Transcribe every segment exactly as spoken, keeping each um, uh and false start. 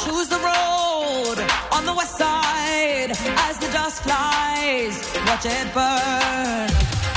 choose the road on the west side as the dust flies. Watch it burn.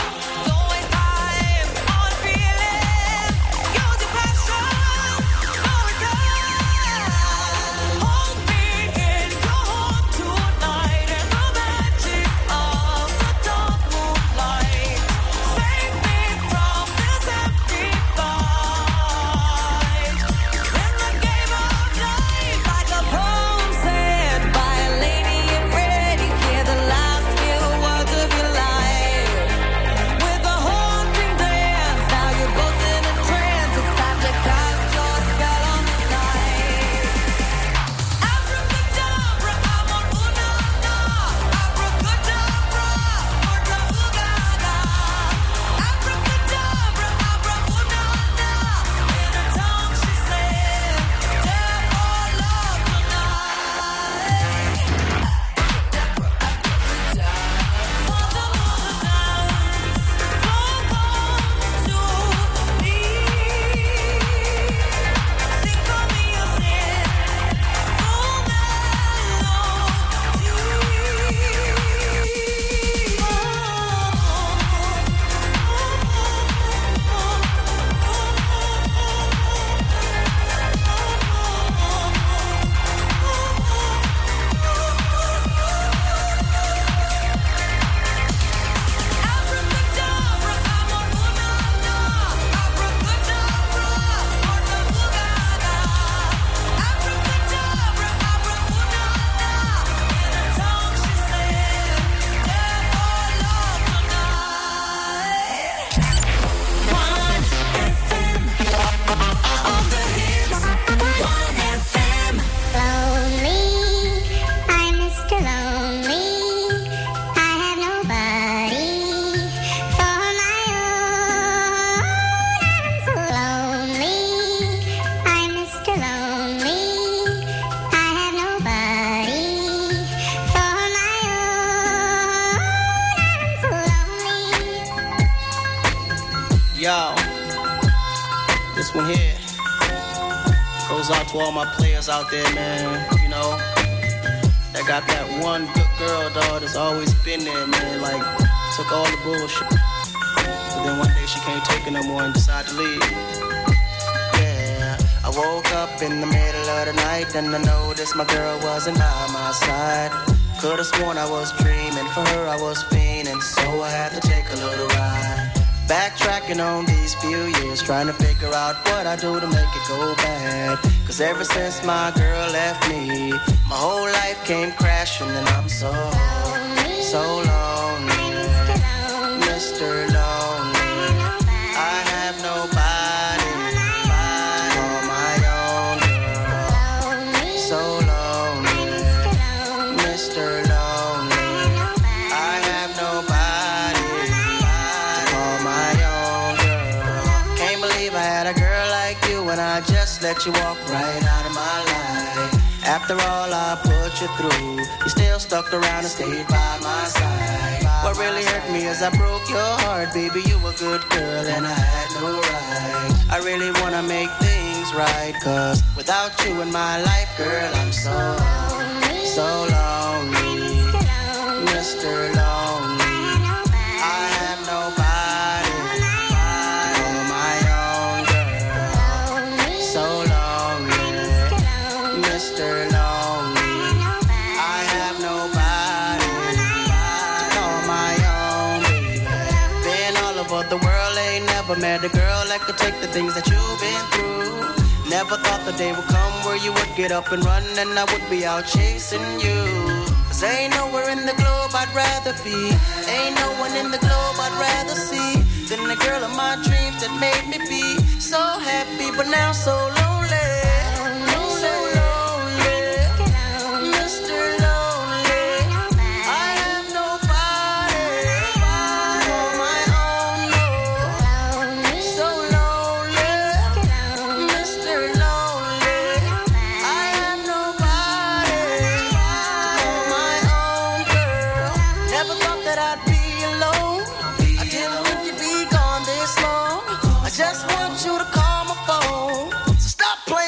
To all my players out there, man, you know, that got that one good girl, dog, that's always been there, man, like, took all the bullshit, but then one day she can't take it no more and decided to leave. Yeah, I woke up in the middle of the night and I noticed my girl wasn't by my side. Could've sworn I was dreaming, for her I was fiending, so I had to take a little ride. Backtracking on these few years, trying to figure out what I do to make it go bad. Cause ever since my girl left me, my whole life came crashing and I'm so, so lonely, Mister Lonely. I have nobody to call my own girl. So lonely, Mister Lonely. I have nobody to call my own girl. Can't believe I had a girl like you when I just let you walk right out of my life. After all I put you through, you still stuck around and stayed by my side. What really hurt me is I broke your heart, baby, you a good girl and I had no right. I really wanna make things right, cause without you in my life, girl, I'm so, so lonely, Mister Lonely. I have nobody to call my own girl. So lonely, Mister Lonely. I have nobody to call my own baby. Been all over the world, ain't never met a girl that could take the things that you've been through. Never thought the day would come where you would get up and run and I would be out chasing you. Cause ain't nowhere in the globe I'd rather be, ain't no one in the globe I'd rather see than the girl of my dreams that made me be so happy but now so lonely. So lonely, Mister Lonely. I have nobody to call my own, no. So lonely, Mister Lonely. I have nobody to call my own girl. Never thought that I'd be alone. I didn't think you'd be gone this long. I just want you to call my phone. So stop playing.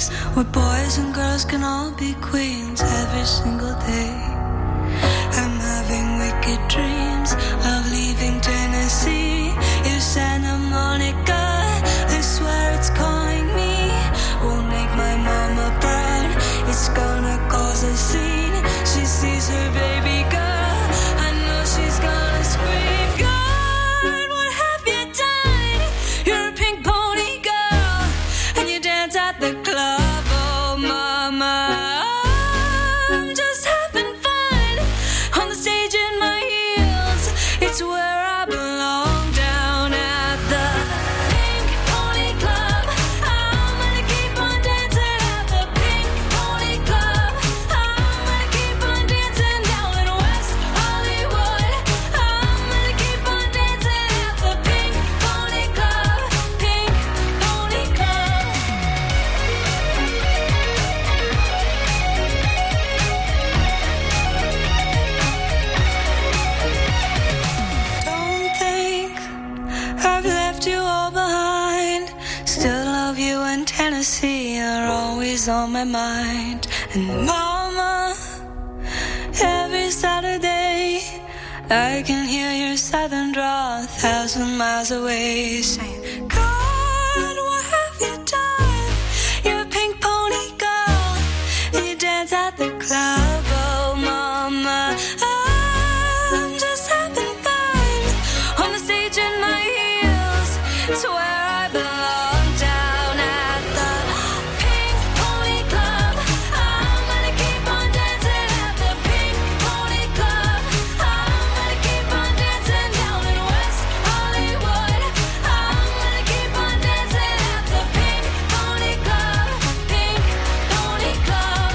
place where boys and girls can all be queens every single day. I'm having wicked dreams of leaving Tennessee. If Santa Monica, I swear it's calling me, won't make my mama proud. It's gonna cause a scene. She sees her baby girl, I know she's gonna scream. God, what have you done? You're a pink pony girl, and you dance at the club. Oh mama, I'm just having fun on the stage in my heels. It's where I belong, down at the Pink Pony Club. I'm gonna keep on dancing at the Pink Pony Club. I'm gonna keep on dancing down in West Hollywood. I'm gonna keep on dancing at the Pink Pony Club. Pink Pony Club. Don't think I've left you all behind. Still love you in Tennessee, you're always on my mind. And mama, every Saturday I can hear your southern drawl a thousand miles away, saying, God, what have you done? You're a pink pony girl, and you dance at the club. Oh mama, I'm just having fun on the stage in my heels. It's where I belong, down at the Pink Pony Club. I'm gonna keep on dancing at the Pink Pony Club. I'm gonna keep on dancing down in West Hollywood. I'm gonna keep on dancing at the Pink Pony Club. Pink Pony Club.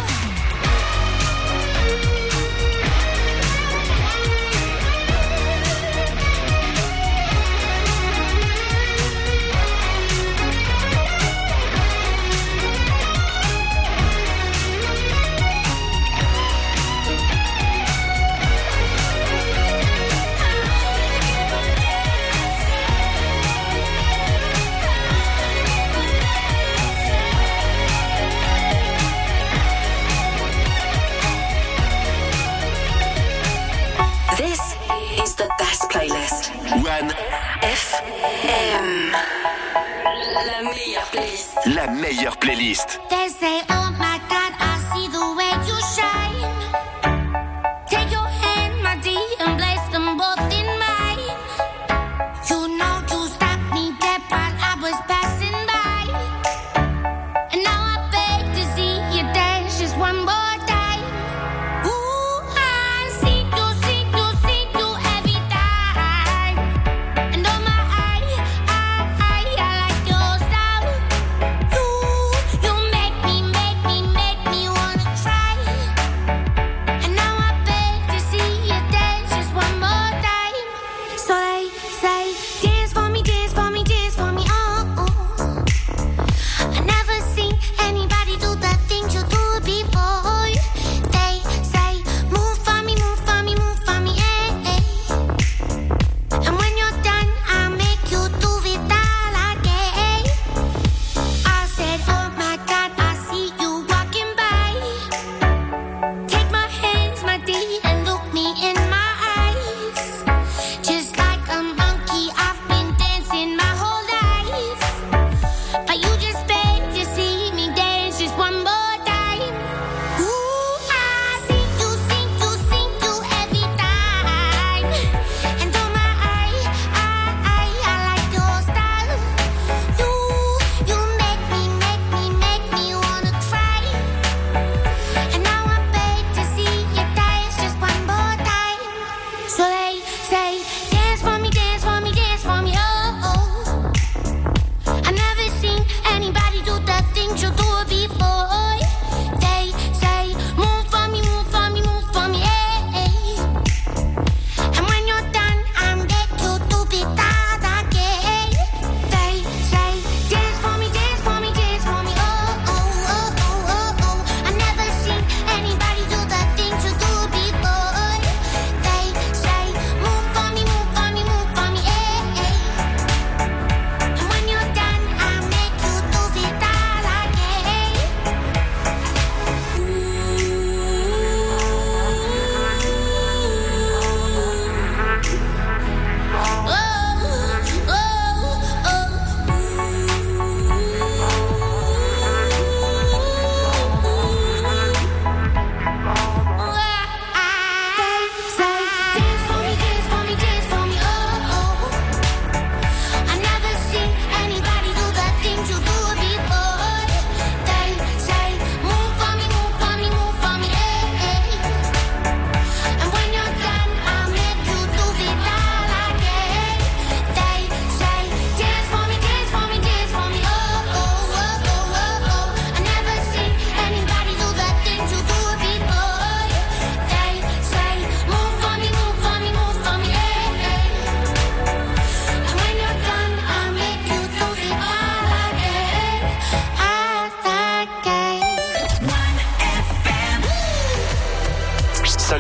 This is the best playlist. One, F M. La meilleure playlist. la meilleure playlist. They say, oh my God, I see the way you shine. Take your hand, my dear, and place them both in mine. You know you stopped me dead while I was passing by. And now I beg to see you dance just one more time. Ooh, I see you, see you, see you every time. And oh my, I, I, I, I like your style. You, you make me, make me, make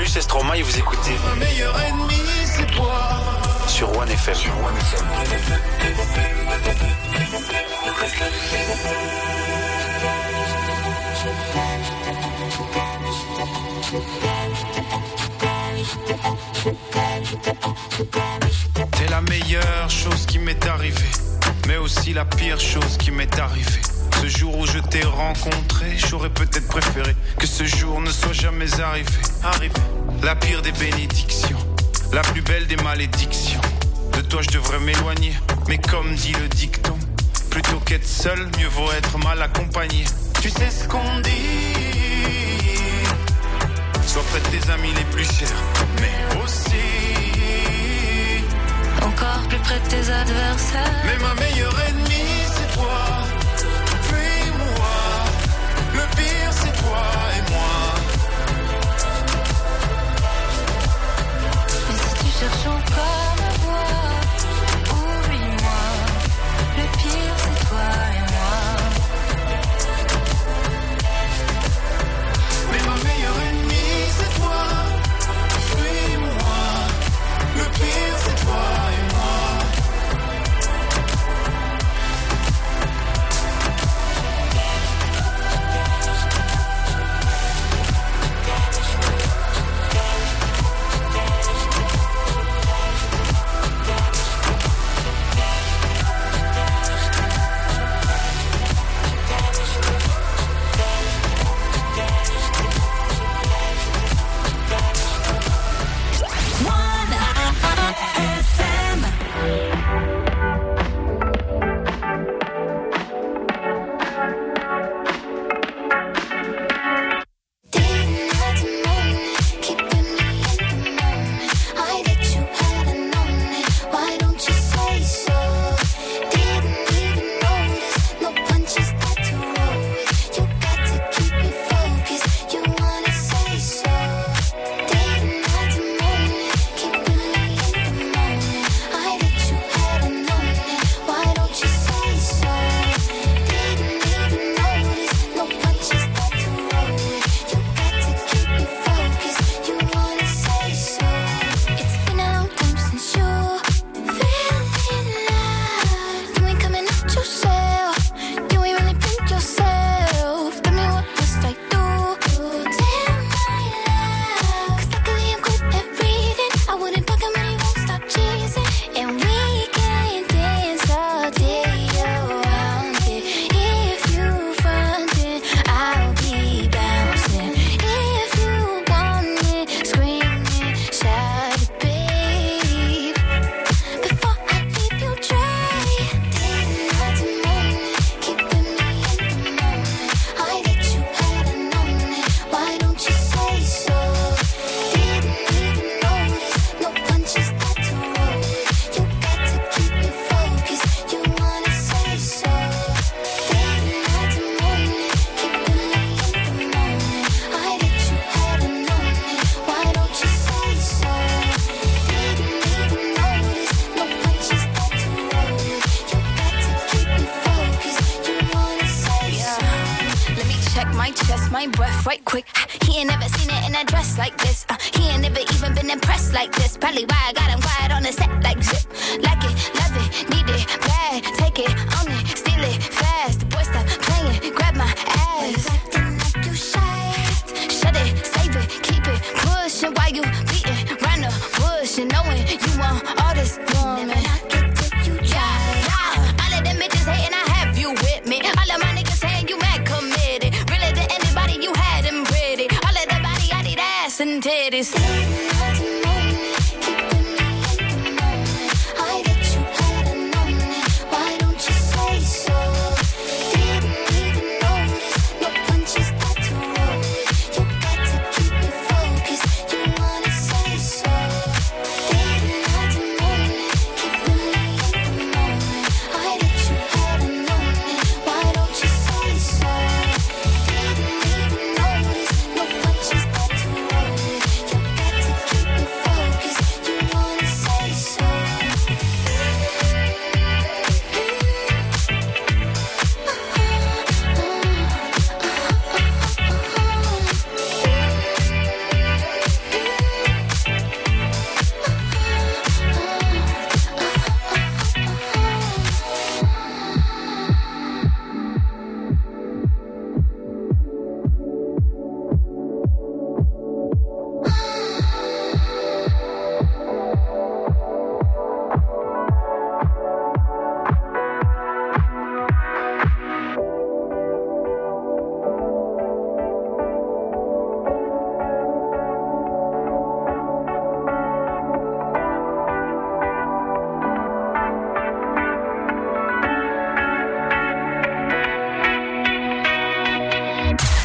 c'est Stromae et vous écoutez Ma meilleure ennemie, c'est toi. Sur One F M. Sur One F M. T'es la meilleure chose qui m'est arrivée, mais aussi la pire chose qui m'est arrivée. Ce jour où je t'ai rencontré, j'aurais peut-être préféré que ce jour ne soit jamais arrivé. Arrivé. La pire des bénédictions, la plus belle des malédictions. De toi je devrais m'éloigner, mais comme dit le dicton, plutôt qu'être seul, mieux vaut être mal accompagné. Tu sais ce qu'on dit, sois près de tes amis les plus chers, mais aussi encore plus près de tes adversaires. Mais ma meilleure ennemie, c'est toi. Fuis-moi, le pire, c'est toi et moi. Mais si tu cherches encore ma voix, oublie-moi. Le pire, c'est toi et moi. Mais ma meilleure ennemie, c'est toi. Fuis-moi, le pire, c'est toi et moi.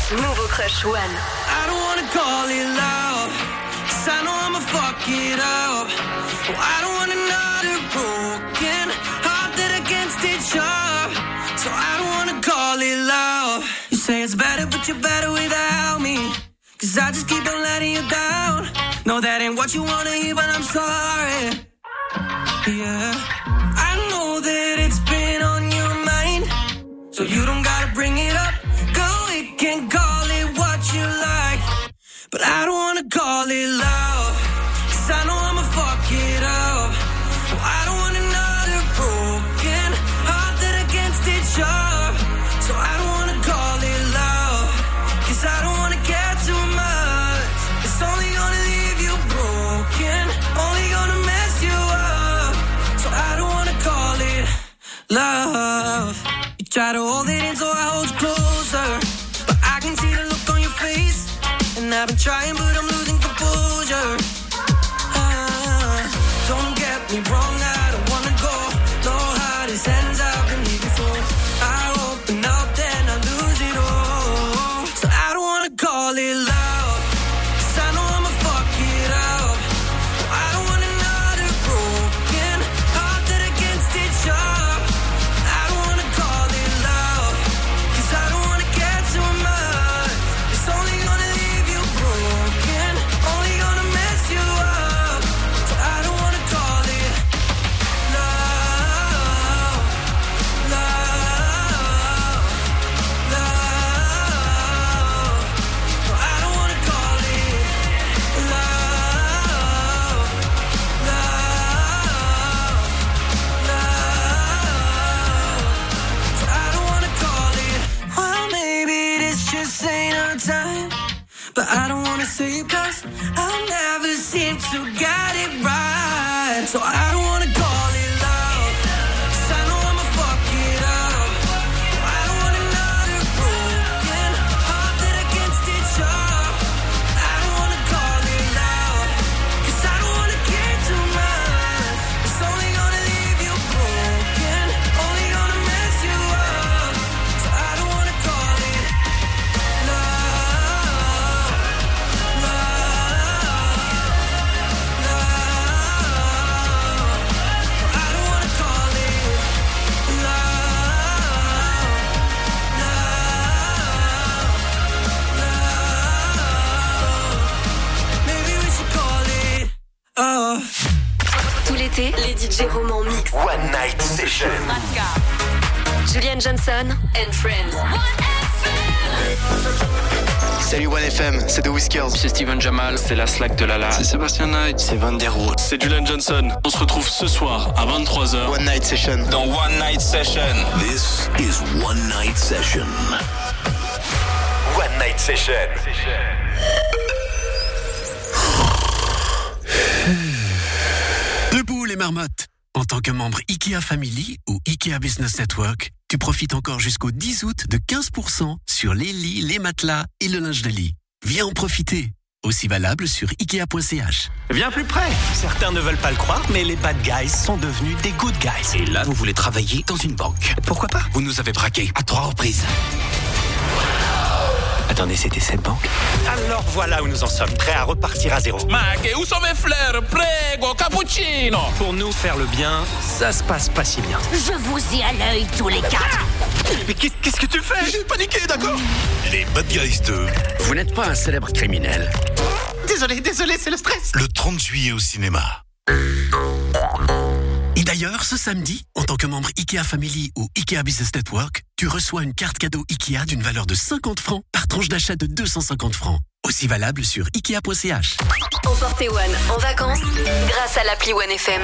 Nouveau Crush One. I don't wanna call it love, 'cause I know I'ma fuck it up. Oh, I don't want another broken heart that against each other. So I don't wanna call it love. You say it's better, but you're better without me. 'Cause I just keep on letting you down. No, that ain't what you wanna hear, but I'm sorry. Yeah, I know that it's been on your mind, so you don't gotta bring it up. Go, we can call it what you like, but I don't wanna call it love, 'cause I know I'ma fuck it up. Oh, I don't want another broken heart that against each other. So I don't wanna call it love, 'cause I don't wanna get too much. It's only gonna leave you broken, only gonna mess you up. So I don't wanna call it love. You try to hold it in so I hold you closer, but I can see the look on your face, and I've been trying but I'm losing composure. Ah, don't get me wrong, I don't wanna go. No heart is hands up and leave before I open up, then I lose it all. So I don't wanna call it love, 'cause I know I'ma fuck it up. I don't want another broken heart that against each other. I don't wanna call it love, 'cause I don't wanna get too much. It's only gonna leave you broken, only gonna mess you up. So I don't wanna call it love, love, love. So I don't wanna call it love, love, love. So I don't wanna call it. Well, maybe this just ain't our time, but I don't wanna say it 'cause I never seem to get it right. So I don't wanna call it love, 'cause I know I'ma fuck it up. I don't want another broken heart that against each other. I don't wanna call it love, 'cause I don't wanna care too much. It's only gonna leave you broken, only gonna mess you up. So I don't wanna call it love, love, love. I don't wanna call it love, love, love. Maybe we should call it oh. Tout l'été, les D J romans mix. One Night Session. Julian Johnson and Friends. Salut One F M, c'est The Whiskers. C'est Steven Jamal, c'est la slack de Lala. C'est Sébastien Knight. C'est Van der Rohe. C'est Julian Johnson. On se retrouve ce soir à vingt-trois heures. One Night Session. Dans One Night Session. This is One Night Session. One Night Session. Debout les marmottes. En tant que membre IKEA Family ou IKEA Business Network, tu profites encore jusqu'au dix août de quinze pour cent sur les lits, les matelas et le linge de lit. Viens en profiter. Aussi valable sur ikea point c h. Viens plus près. Certains ne veulent pas le croire, mais les bad guys sont devenus des good guys. Et là, vous voulez travailler dans une banque. Pourquoi pas? Vous nous avez braqués à trois reprises. Attendez, c'était cette banque? Alors voilà où nous en sommes, prêts à repartir à zéro. Mac, où sont mes fleurs? Prego, cappuccino. Pour nous, faire le bien, ça se passe pas si bien. Je vous ai à l'œil tous les quatre. Mais qu'est-ce que tu fais? J'ai paniqué, d'accord? Les Bad Guys deux. Vous n'êtes pas un célèbre criminel. Désolé, désolé, c'est le stress. Le trente juillet au cinéma. Et d'ailleurs, ce samedi, en tant que membre IKEA Family ou IKEA Business Network, tu reçois une carte cadeau IKEA d'une valeur de cinquante francs par tranche d'achat de deux cent cinquante francs. Aussi valable sur ikea point c h. Emportez One en vacances grâce à l'appli One F M.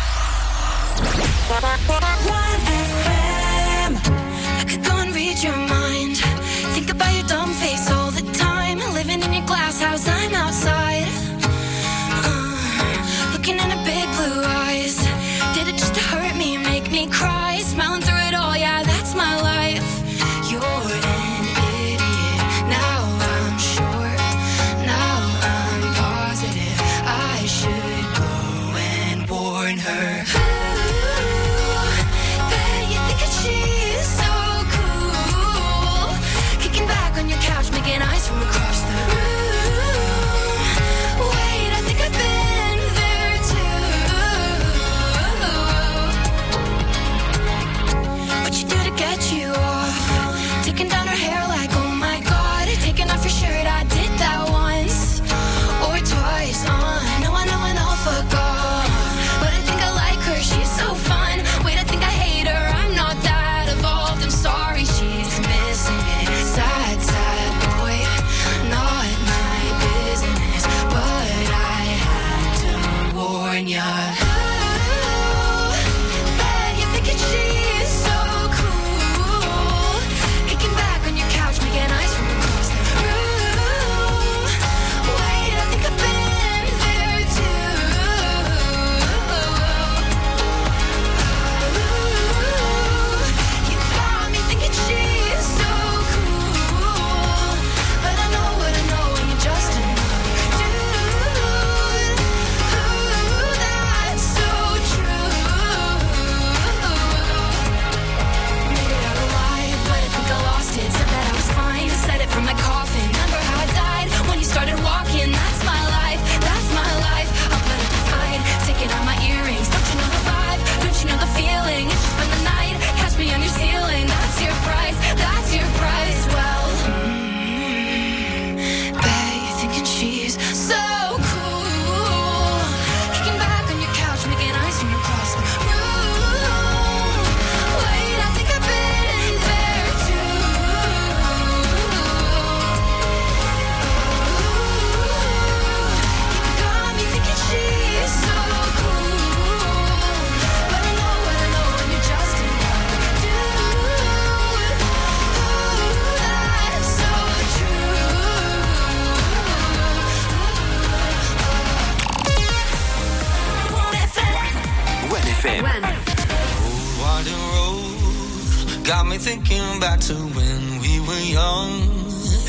I could go and read your mind. Think about your dumb face all the time. Living in your glass house, I'm outside. Uh, looking in her big blue eyes. Did it just to hurt me, make me cry? Smiling through it all, yeah, that's my life. You're an idiot. Now I'm sure. Now I'm positive. I should go and warn her. Ooh, bet you think that she's so cool.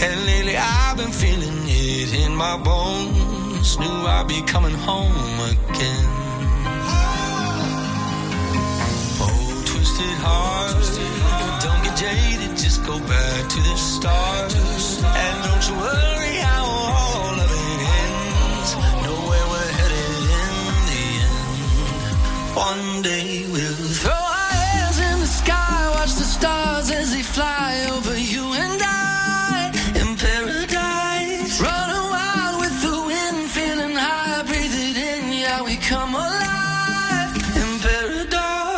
And lately I've been feeling it in my bones. Knew I'd be coming home again. Oh, twisted heart, don't get jaded, just go back to the start. And don't you worry how all of it ends. Know where we're headed in the end. One day we'll throw our hands in the sky, watch the stars as they fly over you and I in paradise. Running wild with the wind, feeling high, breathe it in, yeah, we come alive in paradise.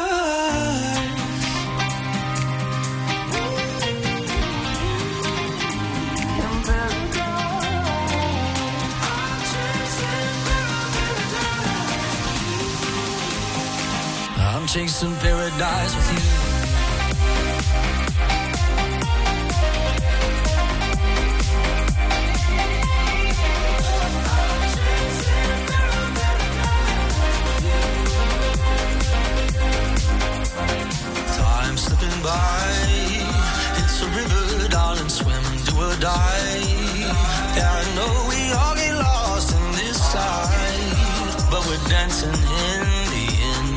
I'm chasing paradise with you. Time slipping by, it's a river, darling, swim, do or die. Yeah, I know we all get lost in this side, but we're dancing in the end.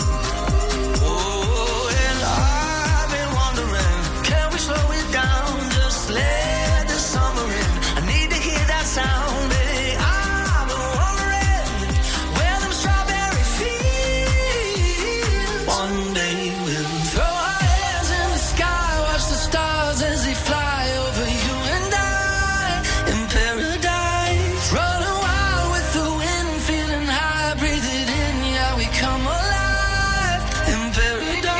Oh, and I've been wondering, can we slow it down, just let the summer in. I need to hear that sound, baby. I've been wondering where them strawberry fields. One day we'll throw our hands in the sky, watch the stars as they fly over you and I in paradise. Running wild with the wind, feeling high, breathe it in, yeah, we come alive in paradise.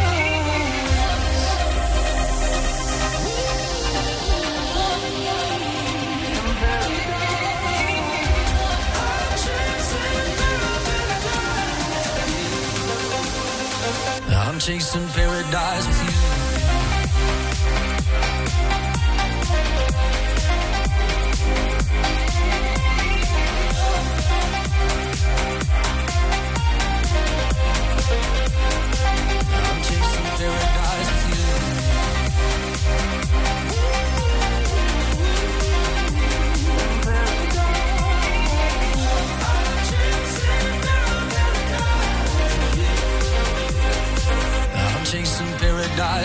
I'm chasing paradise with you. I'm chasing paradise with you. I'm chasing paradise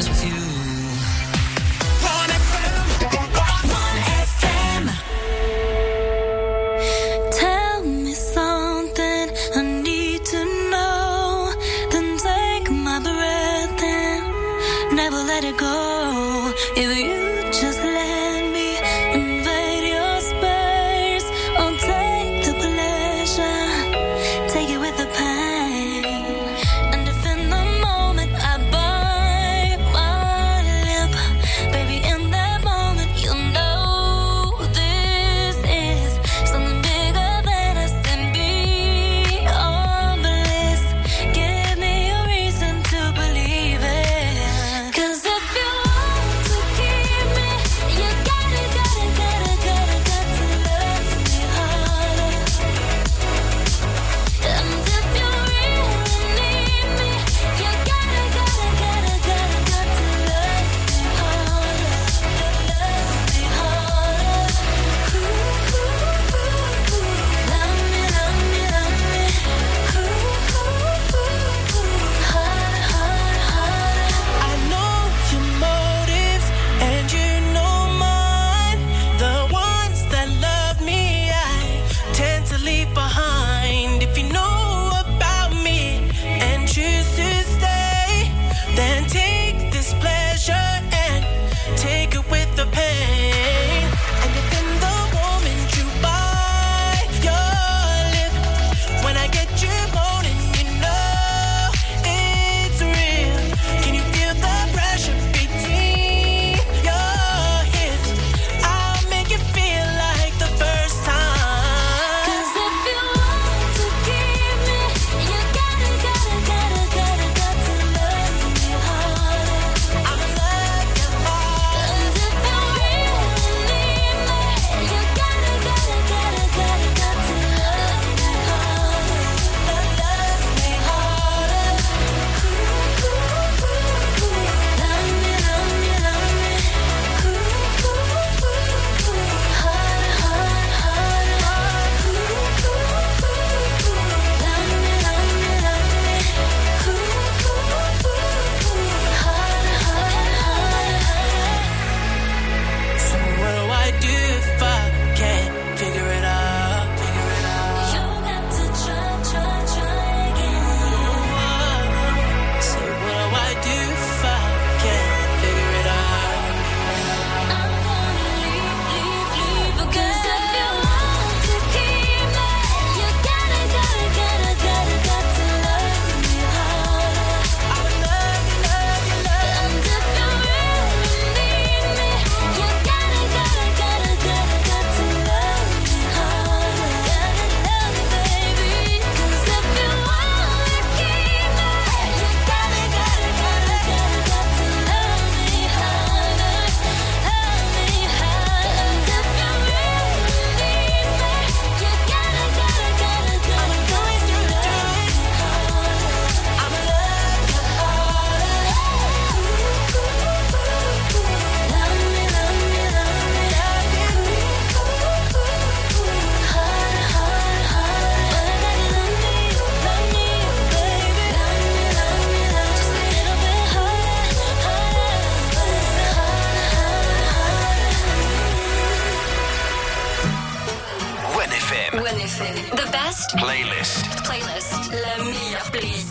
effet. The best playlist. Playlist. La meilleure playlist.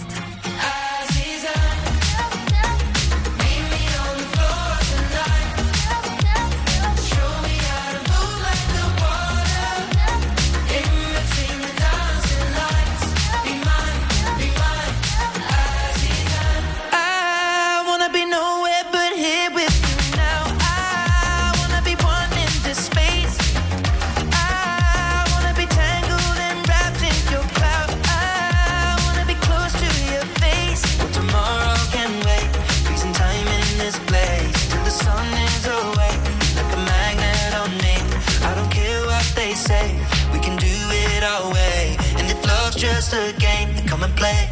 Just a game, come and play.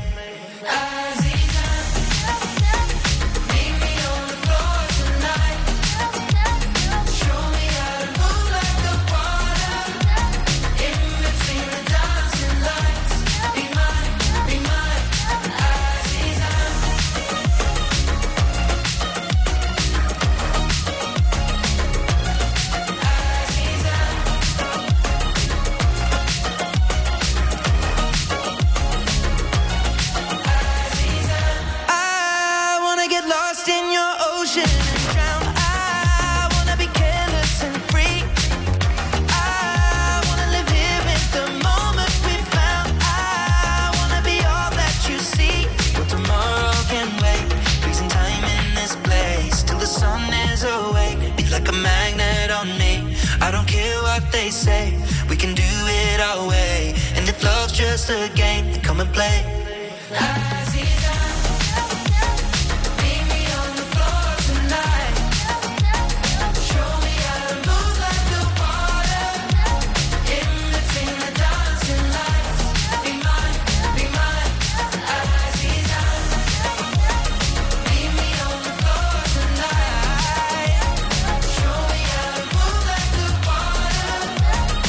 They say we can do it our way, and if love's just a game, then come and play.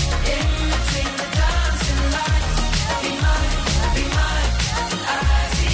Be mine, be mine, I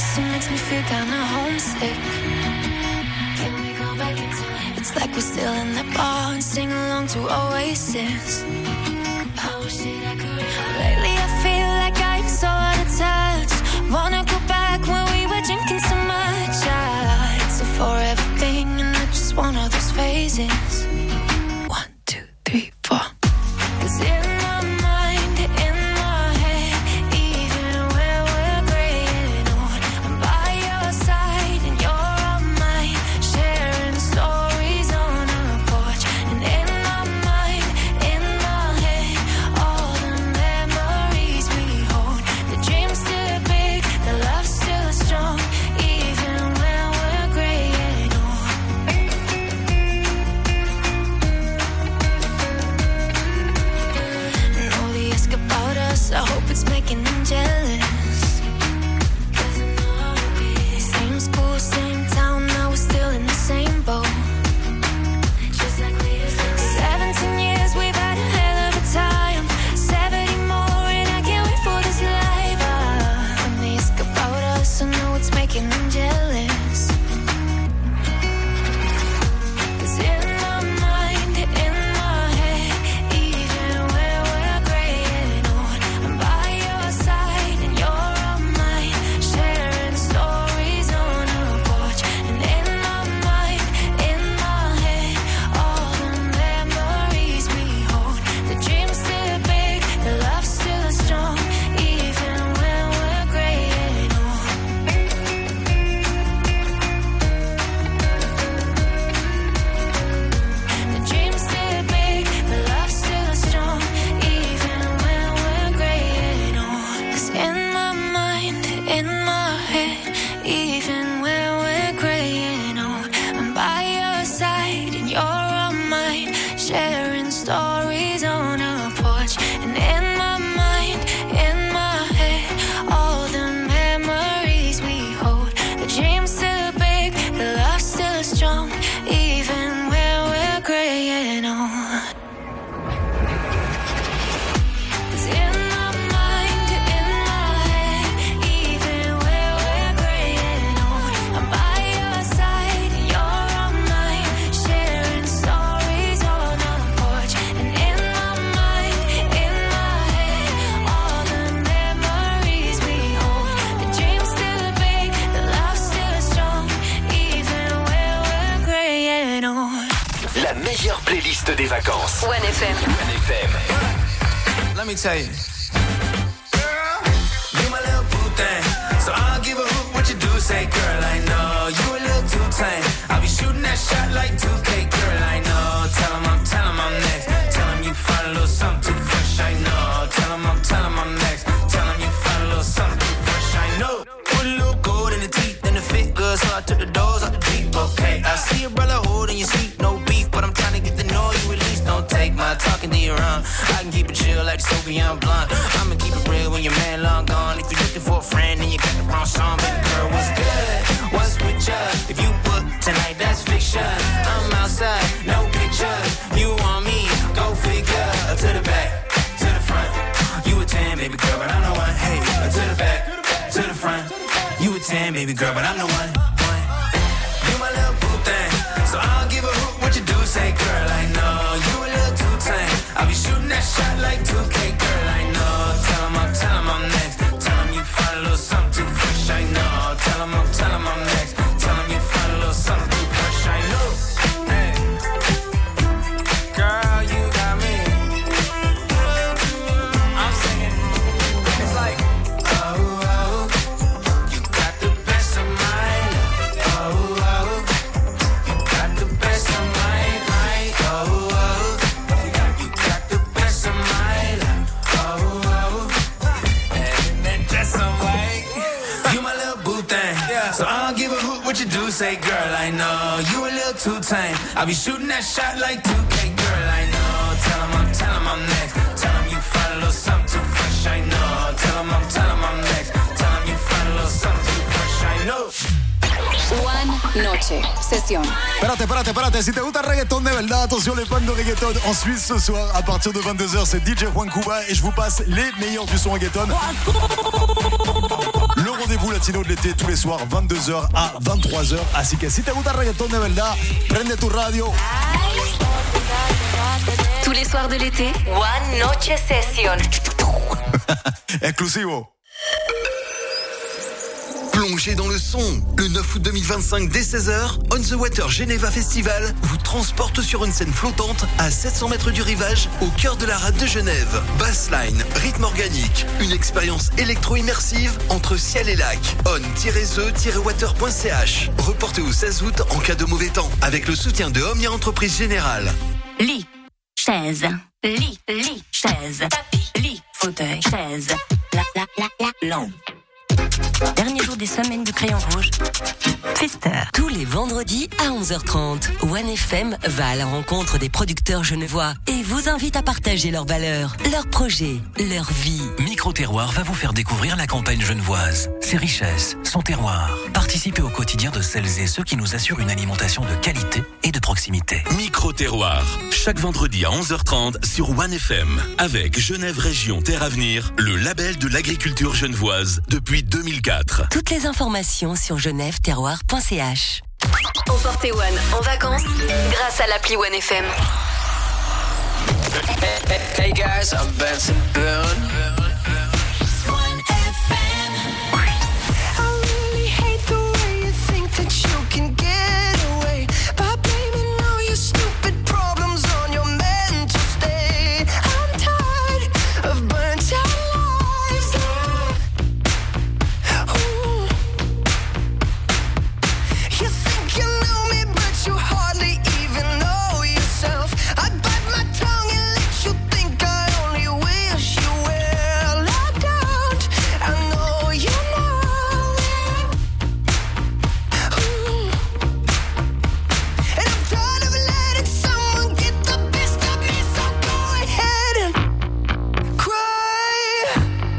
It makes me feel kinda homesick. Can we go back in time? It's like we're still in the bar and sing along to Oasis. I wish that I could. Lately I feel like I'm so out of touch. Wanna go back when we were drinking so much. I, it's a forever thing and not just one of those phases. One, two, three, four. 'Cause in my mind, in my head, even when we're graying old, I'm by your side and you're on mine, sharing stories on a porch. And in my mind, in my head, all the memories we hold. The dream's still big, the love's still strong, even when we're graying old. Know they ask about us, I hope it's making them jealous. 'Cause I know it is. Same school, same town, now we're still in the same boat. Just like we used to be. Seventeen years, we've had a hell of a time. Seventy more, and I can't wait for this life. Ah, when they ask about us, I know it's making them jealous. 'Cause in my mind, in my head, even when we're graying old, I'm by your side and you're on mine, sharing stories on a porch. And in my mind, in my head, all the memories we hold. The dream's still big, the love's still strong, even when we're graying old. The dream's still big, the love's still strong, even when we're graying old. 'Cause in my mind, in my head, even when we're graying old, I'm by your side and you're on mine, sharing stories on a porch. And in my mind, in my head, all the memories we hold. The dream's still big, the love's still strong, even when we're graying old. 'Cause in my mind, in my head, even when we're graying old, I'm by your side and you're on mine, sharing stories on a porch. And in my mind, in my head, all the memories we hold. The dream's still big, the love's still strong, even when we're graying old. La meilleure playlist des vacances. One F M. One F M. Let me tell you. Girl, you my little boo thing. So I'll give a hoot what you do. Say, girl, I know you a little too tame. I'll be shooting that shot like two K, girl, I know. Tell him I'm, tell him I'm next. Tell him you find a little something too fresh, I know. Tell him I'm, tell him I'm next. Tell him you find a little something too fresh, I know. Put a little gold in the teeth and the fit good, so I took the doors out the deep, okay. I see your brother holding your seat, no beef, but I'm trying to get to know you at least. Don't take my talking to your own. I can keep it chill like Soviet blonde. I'ma keep it real when your man long gone. If you're looking for a friend and you got the wrong song, baby girl, what's good? What's with ya? If you book tonight, that's fiction. I'm outside, no pictures. You want me? Go figure. To the back, to the front. You a ten, baby girl, but I'm the one. Hey, to the back, to the front. You a ten, baby girl, but I'm the one. one. You my little boo thing, so I'll give a hoot what you do. Say, girl, I know you a little too tame. I'll be shooting that shot like two K, girl, I know. Tell him I'm, tell him I'm next. Tell him you find a little something too fresh, I know. Tell him I'm, tell him I'm next. Tell him you find a little something too fresh, I know. Hey, girl, you got me. I'm singing. It's like, oh, oh, you got the best of my love. Oh, oh, you got the best of my life. Oh, oh, you got the best of my life. Oh, oh, and then just some white. You my little boo thing, so I don't give a hoot what you do. Say, girl, I know you a little too tame. I'll be shooting that shot like two K, girl, I know. Tell him I'm, tell him I'm next. Tell him you find a little something too fresh, I know. Tell him I'm, tell him I'm next. Tell him you find a little something too fresh, I know. One Noche, session. Espérate, espérate, espérate. Si te gusta el reggaeton de verdad, attention, les fans de reggaeton. En Suisse ce soir, à partir de vingt-deux heures, c'est D J Juan Cuba et je vous passe les meilleurs du son reggaeton. Le rendez-vous latino latino de l'été tous les soirs, vingt-deux heures à vingt-trois heures. Así que si te gusta el reggaetón de verdad, prende tu radio. Tous les soirs de l'été, One Noche Session. Exclusivo. Plongez dans le son. Le neuf août deux mille vingt-cinq dès seize heures, On the Water Geneva Festival vous transporte sur une scène flottante à sept cents mètres du rivage au cœur de la rade de Genève. Bassline, rythme organique, une expérience électro-immersive entre ciel et lac. on the water point c h. Reporté au seize août en cas de mauvais temps avec le soutien de Omnia Entreprise Générale. Lit, chaise, lit, lit, chaise, tapis, lit, fauteuil, chaise, la, la, la, la, lampe. Dernier jour des semaines du crayon rouge. Fester. Tous les vendredis à onze heures trente, One F M va à la rencontre des producteurs genevois et vous invite à partager leurs valeurs, leurs projets, leur vie. Micro-terroir va vous faire découvrir la campagne genevoise, ses richesses, son terroir. Participez au quotidien de celles et ceux qui nous assurent une alimentation de qualité et de proximité. Micro-terroir, chaque vendredi à onze heures trente sur One F M, avec Genève Région Terre Avenir, le label de l'agriculture genevoise depuis deux mille quatre. Toutes les informations sur genève terroir point c h. Emportez One en vacances grâce à l'appli One F M. Hey, hey, hey guys, I'm Benson Boone. One F M. I really hate the way you think that you can get away by blaming all your stupid problems on your mental state. I'm tired of burnt out lives. Ooh. You think you know me, but you hardly even know yourself. I bite my tongue and let you think I only wish you well. I don't, I know you know. Ooh. And I'm tired of letting someone get the best of me, so go ahead and cry,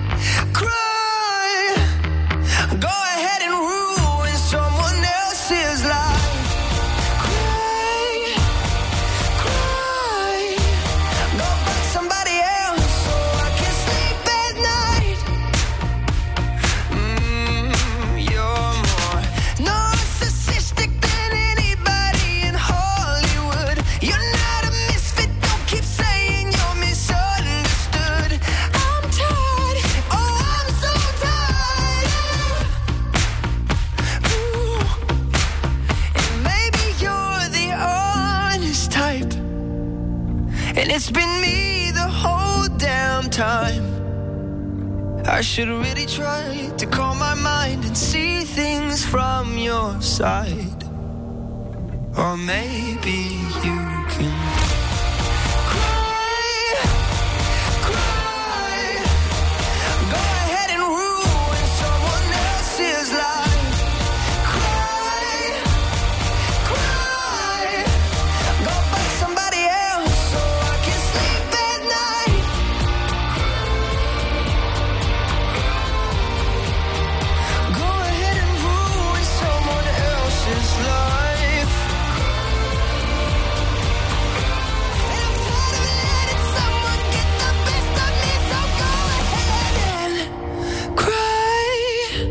cry. Go ahead and ruin someone else's life. Cry, cry. Go find somebody else so I can sleep at night. Mm, you're more narcissistic than anybody in Hollywood. You're not a misfit, don't keep saying you're misunderstood. I'm tired, oh I'm so tired. Ooh. And maybe you're the honest type, and it's been me the whole damn time. I should really try to calm my mind and see things from your side. Or maybe you can cry, cry. Go ahead and ruin someone else's life. Cry, cry. Go find somebody else so I can sleep at night. Go ahead and ruin someone else's life. And I'm tired of letting someone get the best of me, so go ahead and cry,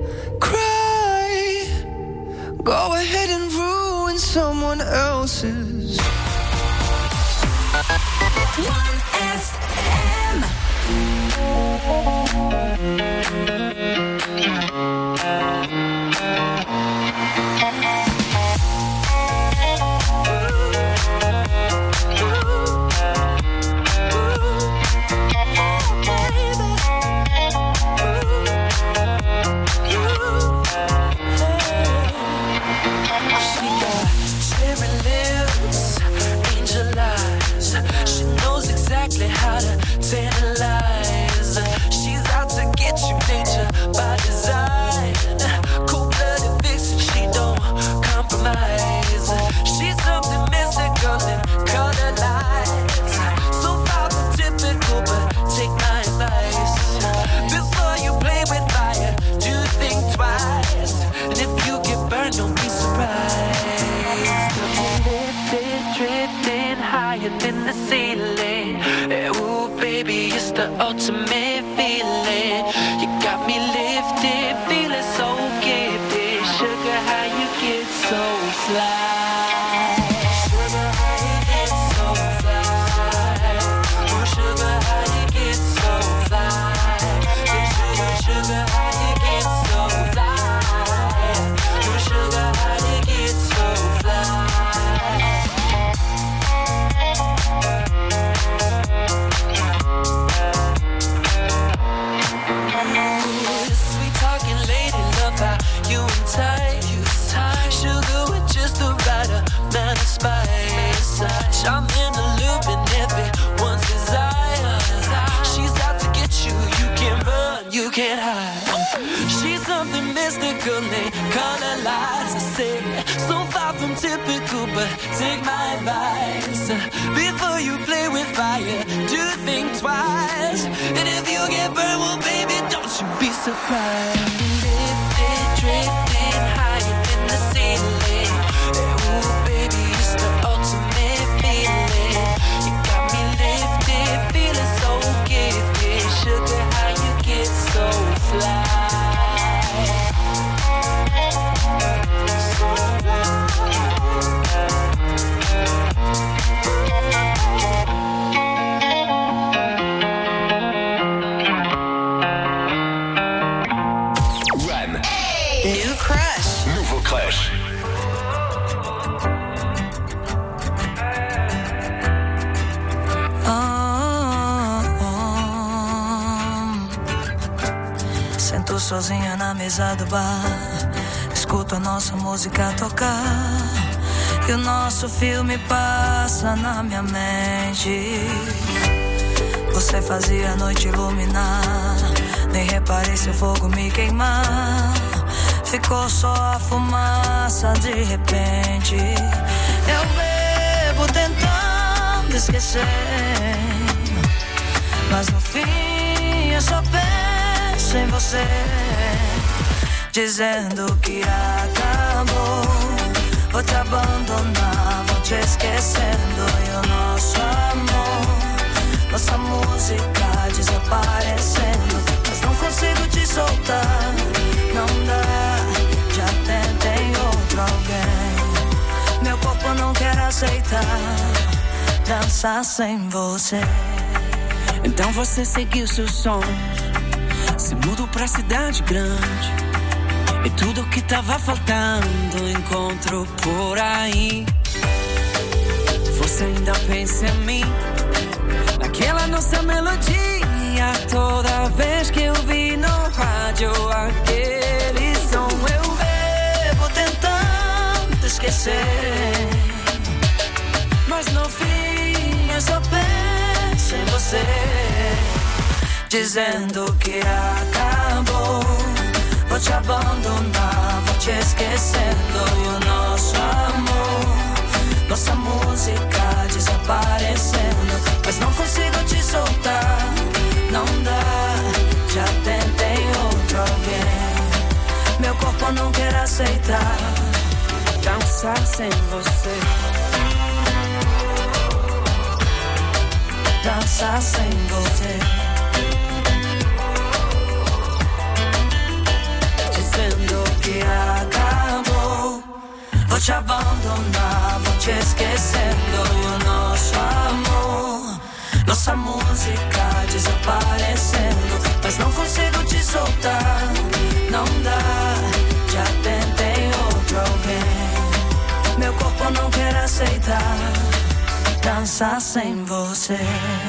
cry. Go ahead and ruin someone else's. One F M. She got cherry lips, angel eyes. She knows exactly how to tantalize. She's out to get you, danger by design. Cold-blooded vixen, she don't compromise. She's something mystical and color lights. So far from typical, but take my advice. Before you play with fire, do think twice. And if you get burned, don't be surprised. Lifted, drifting higher than the ceiling. Ooh, baby, it's the ultimate feeling. You got me lifted, feeling so something mystical in color lights. I say, so far from typical, but take my advice. Before you play with fire, do think twice. And if you get burned, well, baby, don't you be surprised. Lifted, drifting higher than the ceiling. Ooh, baby, it's the ultimate feeling. You got me lifted, feeling so gifted. Sugar, how you get so fly? So fly. New crush. Nouveau crush. Oh, oh. Sento sozinha na mesa do bar, escuto a nossa música tocar e o nosso filme passa na minha mente. Você fazia a noite iluminar, nem reparei se o fogo me queimar. Ficou só a fumaça de repente. Eu bebo tentando esquecer, mas no fim eu só penso em você, dizendo que acabou. Vou te abandonar, vou te esquecendo. E o nosso amor, nossa música desaparecendo. Mas não consigo te soltar, não dá. Já tentei outro alguém, meu corpo não quer aceitar dançar sem você. Então você seguiu seus sonhos, se mudou pra cidade grande, e tudo que tava faltando encontrou por aí. Você ainda pensa em mim, naquela nossa melodia, toda vez que eu vi no rádio aquele som. Eu bebo tentando esquecer, mas no fim eu só penso em você, dizendo que acabou. Vou te abandonar, vou te esquecendo. E o nosso amor, nossa música desaparecendo. Mas não consigo te soltar, não dá. Já tentei outro alguém, meu corpo não quer aceitar dançar sem você, dançar sem você, dizendo que acabou. Vou te abandonar, vou te esquecendo. E o nosso amor, nossa música desaparecendo. Mas não consigo te soltar, não dá. Já tentei outro alguém, meu corpo não quer aceitar dançar sem você.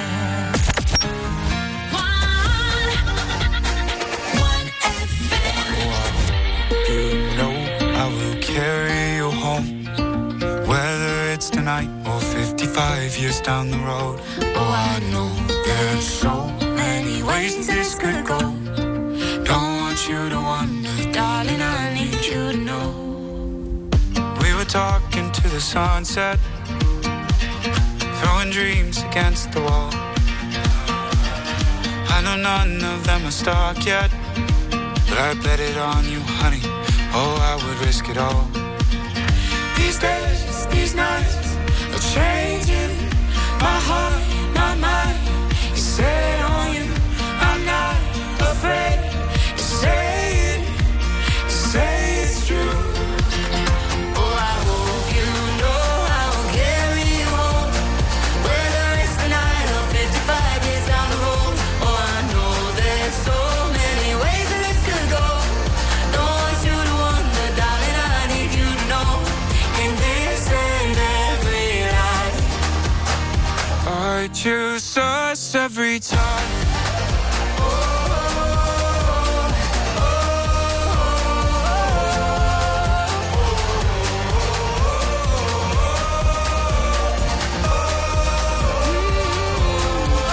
Carry you home, whether it's tonight or fifty-five years down the road. Oh, I know there's so many ways this could go. Don't want you to wonder, darling, I need you to know. We were talking to the sunset, throwing dreams against the wall. I know none of them are stuck yet, but I bet it on you, honey. Oh, I would risk it all. These days, these nights are changing. My heart, my mind is set on you. I'm not afraid to say it, to say it's true. Oh, I hope you know I'll carry you home, whether it's tonight or fifty-five years down the road. Oh, I know there's so many ways that this could go. Don't want you to wonder, darling, I need you to know. In this and every life, I choose us every time.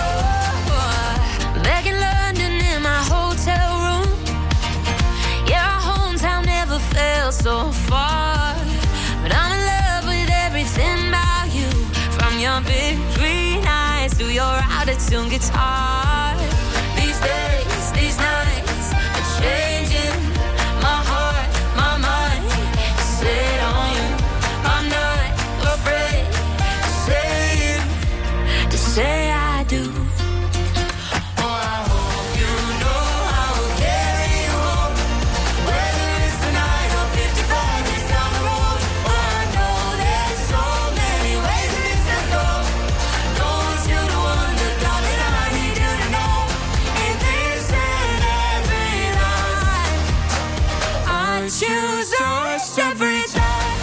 Back in London in my hotel room, yeah, so far, but I'm in love with everything about you. From your big green eyes to your out-of-tune guitar. These days, these nights are changing my heart, my mind is set on you. I'm not afraid to say it, to say I do. Choose us every time.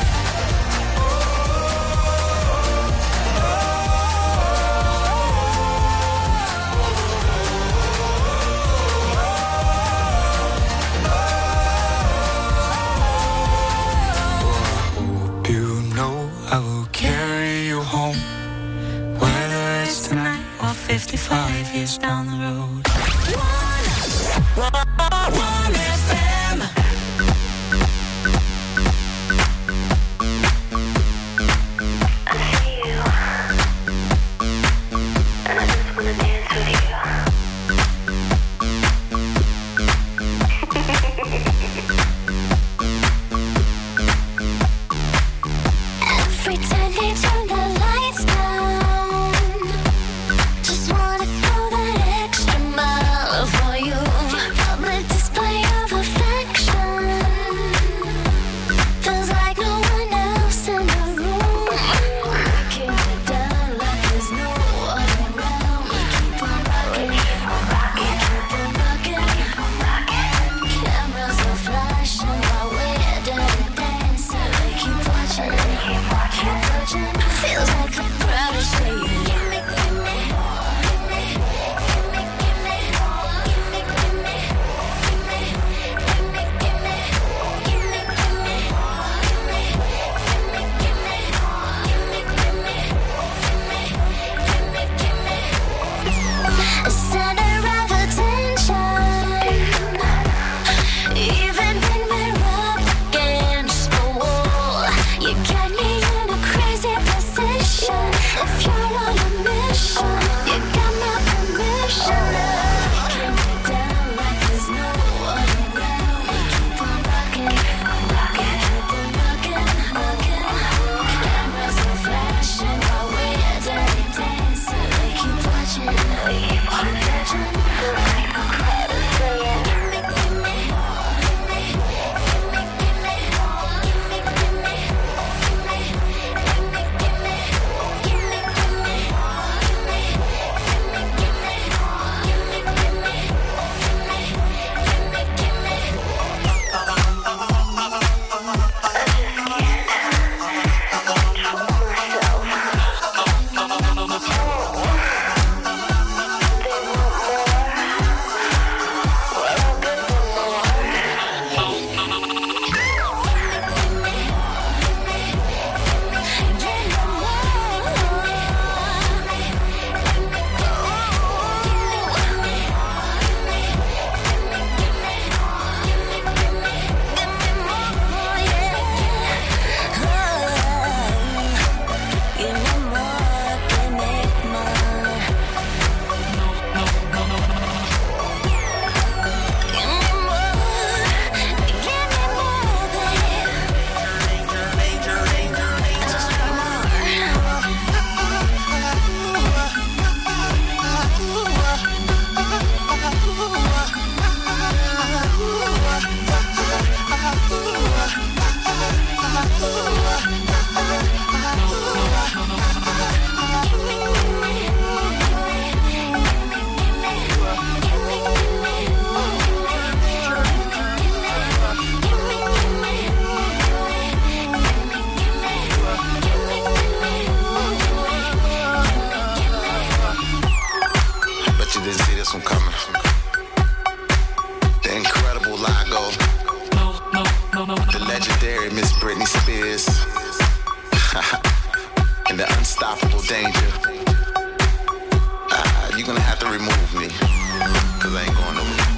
Hope you know I will carry you home, whether it's tonight or fifty-five years down the road. One, one, one F M. Every time they turn the lights down, just wanna go that extra mile for you. Public display of affection feels like no one else in the room. Breaking it down like there's no one around. We keep on rocking, we keep on rocking. Cameras are flashing while we're dirty dancing. They keep watching, keep watching. Feels like the crowd is saying, give me, give me, give me, give me, give me, give me, give me, give me, give me, give me, give me, give me, give me, give me, give me, a center of attention. Even when we're up against the wall, you got me in a crazy position. If you're on a mission, you got my permission. Breaking it down like there's no one around. We keep on rocking, rocking, keep on rocking, rocking. Cameras are flashing while we're dirty dancing. They keep watching, they keep watching. Like the crowd is saying, give me, give me, give me, give me, give me, give me, give me, give me, give me, give me, give me, give me, give me, give me, give me, give me, give me, give me. Britney Spears and the unstoppable danger. Uh, you're gonna have to remove me, cause I ain't going nowhere.